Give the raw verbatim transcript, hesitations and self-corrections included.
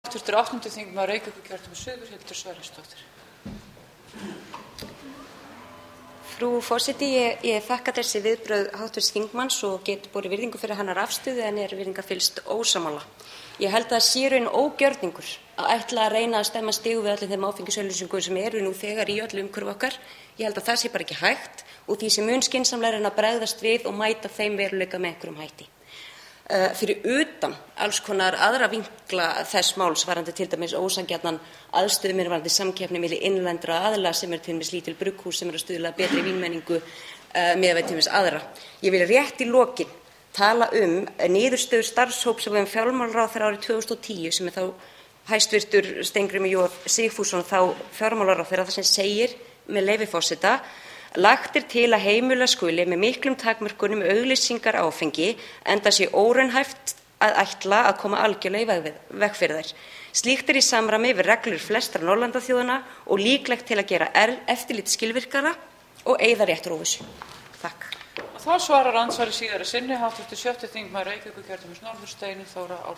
Háttvirtur áttundi þingmaður Reykjavíkurkjördæmis suður, Hildur Sverrisdóttir. Frú forseti, ég, ég þakka þessi viðbrögð háttvirts þingmanns og get borið virðingu fyrir hennar afstöðu en er virðingarfyllst ósammála. Ég held að það sé raun ógjörningur að ætla að reyna að stemma stigu við allir þeim áfengisauglýsingum sem eru nú þegar í öllu umhverfi okkar. Ég held að það sé bara ekki hægt og því sé mun skynsamlegra en að bregðast við og mæta þeim veruleika með einhverjum hætti. Uh, fyrir utan alls konar aðra vinkla þess máls varðandi til dæmis ósanngjarnan aðstöðu varðandi samkeppni milli innlendra aðila sem er til dæmis lítil brugghús sem eru að stuðla að betri vínmenningu uh, miðað við til dæmis aðra. Ég vil rétt í lokin tala um niðurstöður starfshóps um fjármálaráðherra árið tvö þúsund og tíu sem er þá hæstvirtur Steingrímur J Sigfússon þá fjármálaráðherra þar sem segir með leyfi forseta: Lagt er til að heimila skuli með miklum takmörkunum auglýsingar á áfengi enda sé óraunhæft að ætla að koma algjörlega í veg fyrir þær. Slíkt er í samræmi við reglur flestra Norðurlandaþjóðanna og líklegt til að gera eftirlit skilvirkara og eyða réttaróvissu. Takk. Og þá svarar andsvari síðari sinni háttvirtur sjötti þingmaður Reykjavíkurkjördæmis norður Steinunn Þóra